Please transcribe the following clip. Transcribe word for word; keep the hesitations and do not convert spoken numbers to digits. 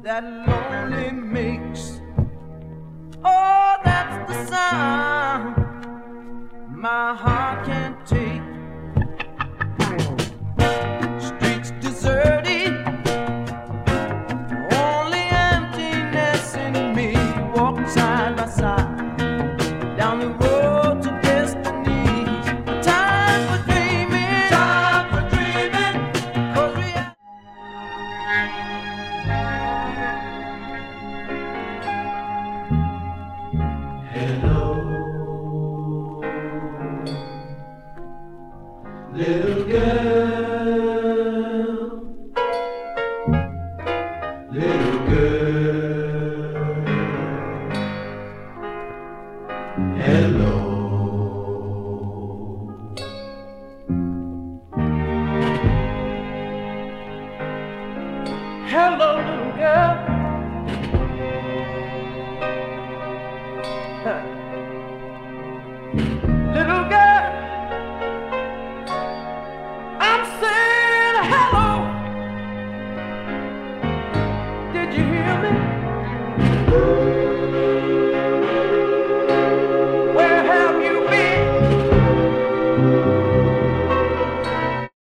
that lonely makes. Oh, that's the sound my heart can't take. Streets deserted, only emptiness in me. Walk side by side down the road to destiny. Time for dreaming, time for dreaming, 'cause we have little girl, little girl, hello. hello, little girl. Little girl.